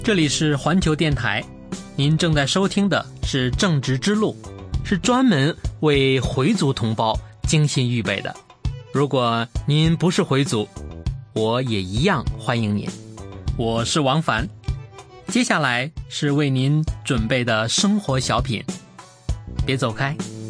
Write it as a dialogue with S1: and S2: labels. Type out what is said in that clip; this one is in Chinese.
S1: 这里是环球电台，您正在收听的是正直之路，是专门为回族同胞精心预备的。如果您不是回族，我也一样欢迎您。我是王凡，接下来是为您准备的生活小品，别走开。